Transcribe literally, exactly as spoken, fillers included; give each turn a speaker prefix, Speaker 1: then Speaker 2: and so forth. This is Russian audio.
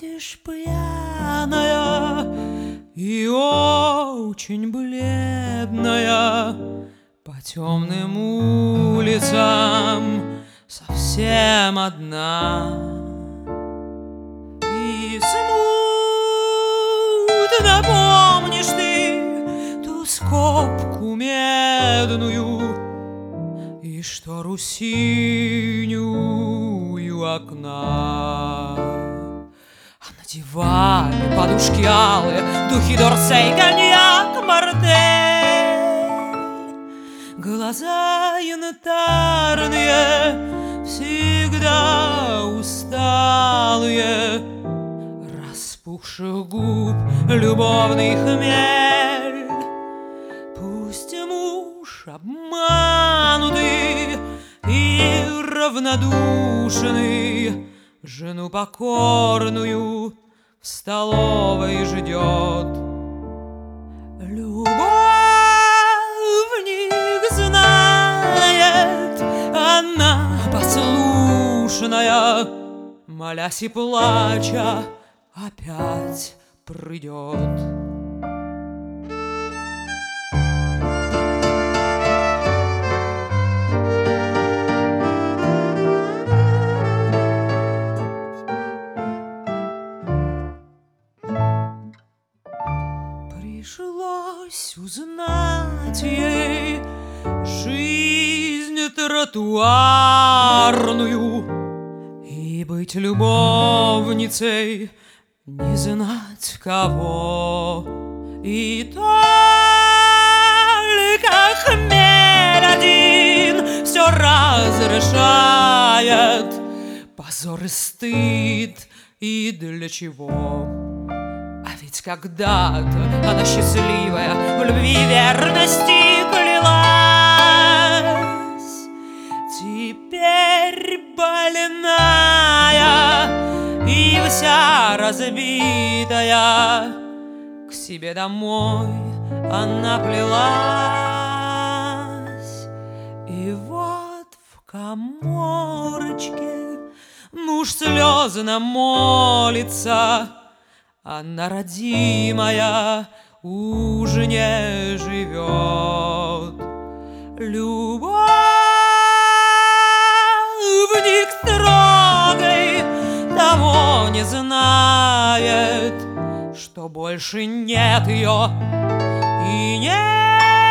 Speaker 1: Едешь пьяная и очень бледная по темным улицам, совсем одна. И смутно помнишь ты ту скобку медную и штору синюю окна. А на диване подушки алые, духи Дорсей, коньяк, мартель. Глаза янтарные, всегда усталые, распухших губ любовный хмель. Пусть муж обманутый и равнодушный жену покорную в столовой ждет. Любовник знает, она послушная, молясь и плача, опять придет. Пришлось узнать ей жизнь тротуарную и быть любовницей не знать кого. И только хмель один все разрешает, позор и стыд, и для чего. А ведь когда-то она счастливая в любви и верности клялась. Теперь больная и вся разбитая, к себе домой она плелась. И вот в каморочке муж слезно молится, она, родимая, уж не живет. Любовник строгой того не знает, что больше нет ее и нет